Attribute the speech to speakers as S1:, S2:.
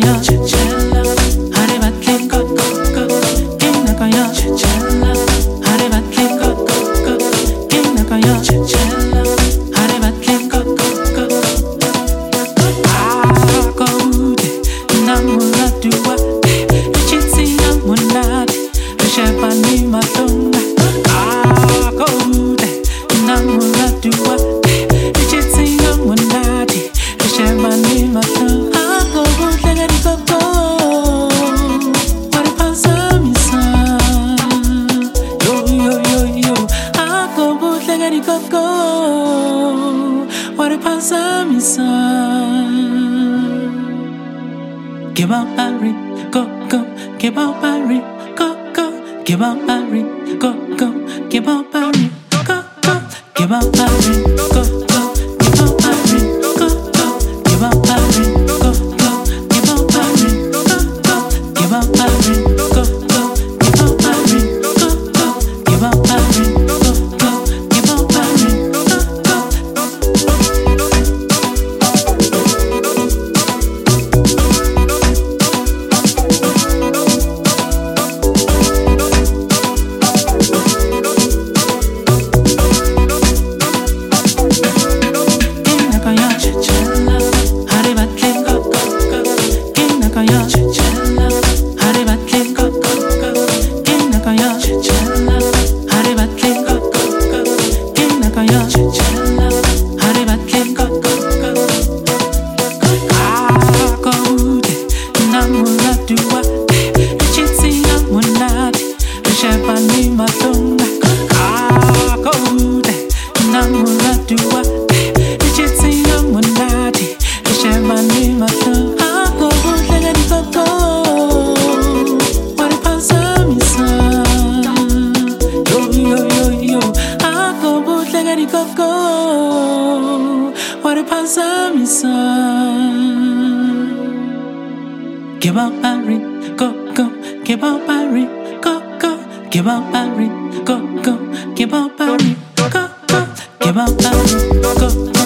S1: Give up, Barry, go, go, give up, Barry, go, go, give up, Barry, go, go, give up, Barry, go, go, give up, Barry, go, go, give up, Barry, go, go, give up, Barry, go, go, give up, Barry, go, go, give up, Barry, go, go, give up, Barry, go, go, give up, Barry, go, go, give up, Barry, go, go. Give up, Barry, go, go, give up, Barry, go, go, give up, Barry, go, go, give up, Barry, go, go, give up, Barry, go.